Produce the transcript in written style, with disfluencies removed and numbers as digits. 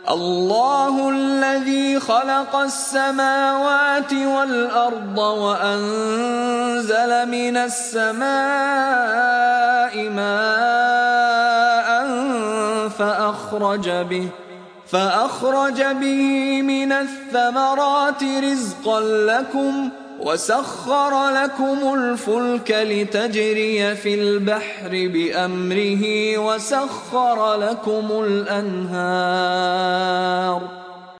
الله الذي خلق السماوات والأرض وأنزل من السماء ماء فأخرج به من الثمرات رزقا لكم وسخر لكم الفلك لتجري في البحر بأمره وسخر لكم الأنهار